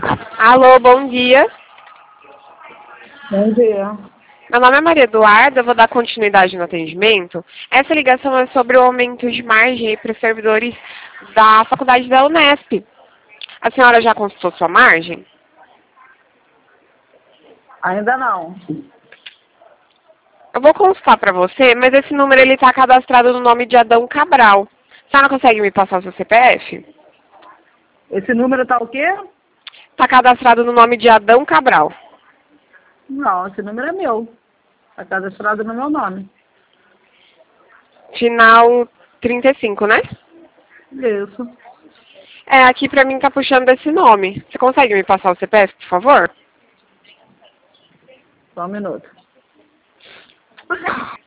Alô, bom dia. Bom dia. Meu nome é Maria Eduarda, eu vou dar continuidade no atendimento. Essa ligação é sobre o aumento de margem para os servidores da faculdade da Unesp. A senhora já consultou sua margem? Ainda não. Eu vou consultar para você, mas esse número ele está cadastrado no nome de Adão Cabral. A senhora consegue me passar o seu CPF? Esse número tá o quê? Está cadastrado no nome de Adão Cabral. Não, esse número é meu. Tá cadastrado no meu nome. Final 35, né? Isso. É, aqui pra mim tá puxando esse nome. Você consegue me passar o CPF, por favor? Só um minuto.